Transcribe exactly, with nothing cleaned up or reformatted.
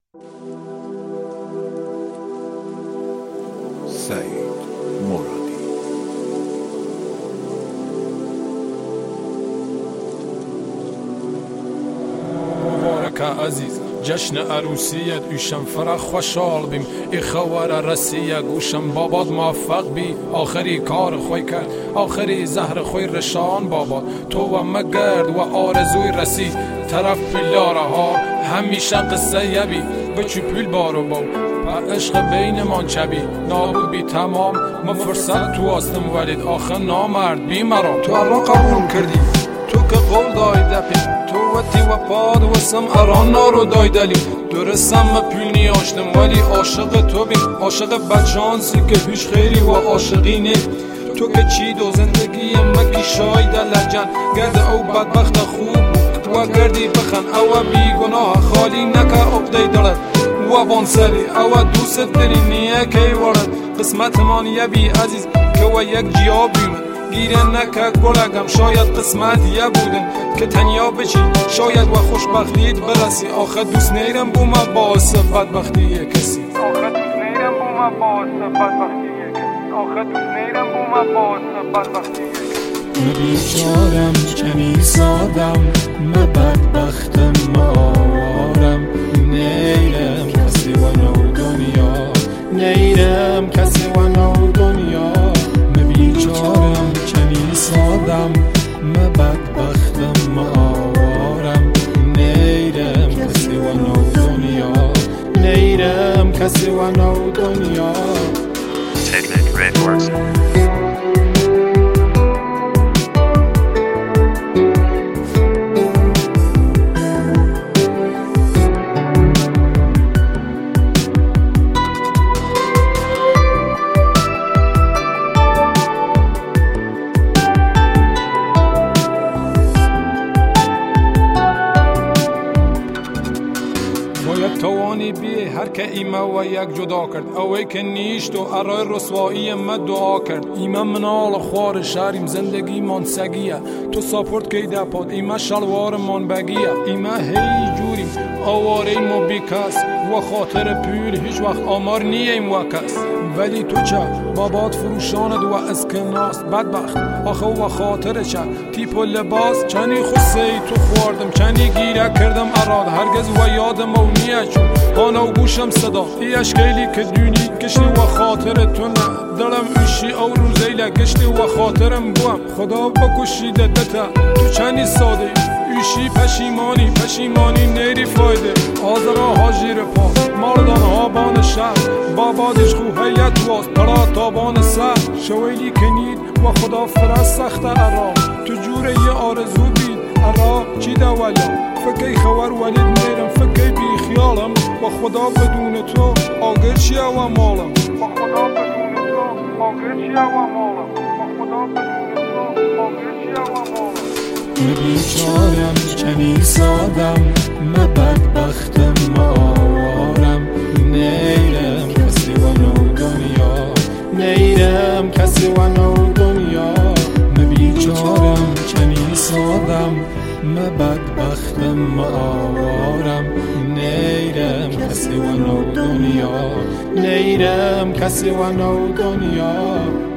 سعید مرادی. مبارک عزیز جشن عروسیت ایشم فرح خوشحال بیم ای خوار رسیه گوشم باباد موفق بی آخری کار خوی کرد آخری زهر خوی رشان باباد تو و مگرد و آرزوی رسی طرف پیلاره ها همیشه قصه یبی بچی پیل بارو باو و عشق بین من چبی نابود بی تمام ما فرصت تو آستم ولید آخر نامرد بی مرام تو الان قبول کردی تو که قول دای دپی تو وقتی و پاد و سم اران نارو دای دلی درستم ما پیل نیاشتم ولی عاشق تو بیم عاشق بدشانسی که هیچ خیری و عاشقی نی تو که چی دو زندگی مکی شاید لجن گرد او بدبخت خوب و گردی بخن او بی گناه خالی نکه اقدی دارد و بانسری او دوست داری نیه که ورد قسمت من یبی عزیز که و یک جیا بیمن گیره نکه گلگم شاید قسمت یه بودن که تنیا بچی شاید و خوشبختیت برسی آخه دوست نیرم بو ما باعث بدبختی کسی آخه دوست نیرم بو ما باعث بدبختی کسی آخه دوست نیرم بو ما باعث بدبختی کسی بیچارم چنی سادم ما بدبختم ما آوارم نیرم کسی و نو دنیا نیرم کسی و نو دنیا ما بیچارم چنی سادم ما بدبختم ما آوارم نیرم کسی و نو دنیا نیرم کسی و نو دنیا Technic Records. توانی بی هر که ایما و یک جدا کرد اوی که نیشت و ارای رسوایی ما دعا کرد ایما منال خوار شهریم زندگی من سگیه تو ساپورت که دپاد ایما شلوار من بگیه ایما هی جوریم آواره ما بی کس و خاطر پیل هیچ وقت آمار نییم و کس ولی تو چه بابات فروشاند و اسکناس بدبخت آخه و خاطر چه تیپ و لباس چنی خسه تو خوردم چنی گیره کردم اراد هرگز و یادم و نیه چون آنا و گوشم صدا ای اشکیلی که دونی گشتی و خاطر تو نه دلم ایشی او روزیله گشتی و خاطرم بوم خدا بکشیده دتا تو چنی ساده ایشی پشیمانی پشیمانی نیری فایده آزرا ها جیر پا مردان ها بان شهر بابادش خو هیت واس پرا تابان سر شویلی کنید و خدا فرست سخت ارام تو جوره یه آرزو بید ارا چی دولا فکی خوار ولید میرم فکی بی خیالم و خدا بدون تو آگر چی و مالم و خدا بدون تو آگر چی و مالم و خدا بدون تو آگر چی و مالم ما بیچارم چنی سادم ما بدبختم ما آوارم نیرم کسی و نو دنیا نیرم کسی و نو دنیا ما بیچارم چنی سادم ما بدبختم ما آوارم نیرم کسی و نو دنیا نیرم کسی و نو دنیا